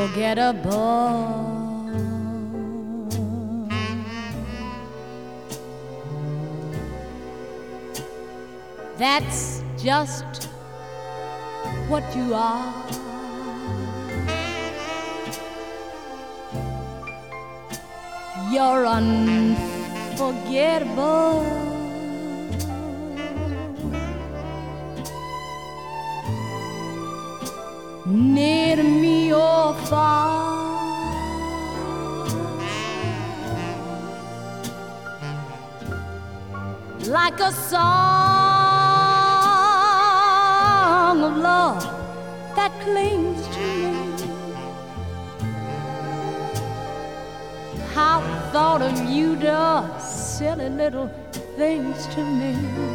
unforgettable. That's just what you are. You're unforgettable. Near me or far, like a song of love that clings to me. How thought of you does silly little things to me.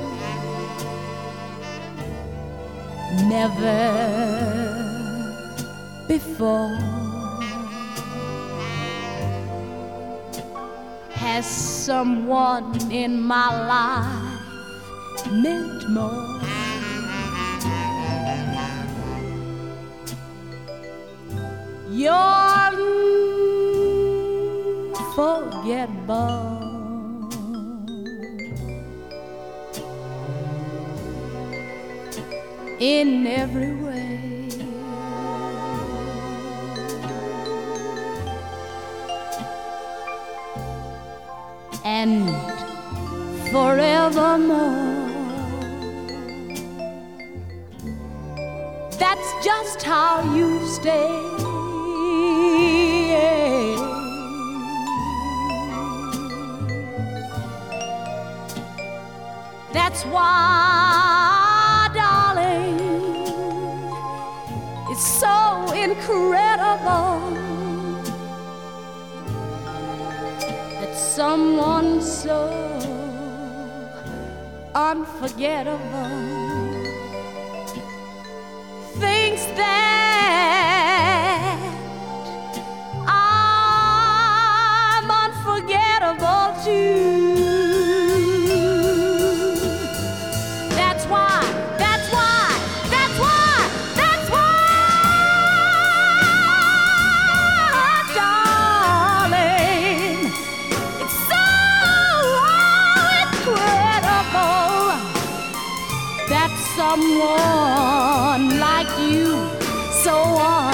Never before has someone in my life meant more. You're unforgettable. In every way. And forevermore. That's just how you stay. That's why, darling, it's so incredible that someone so unforgettable thinks that I'm unforgettable too. Someone like you, so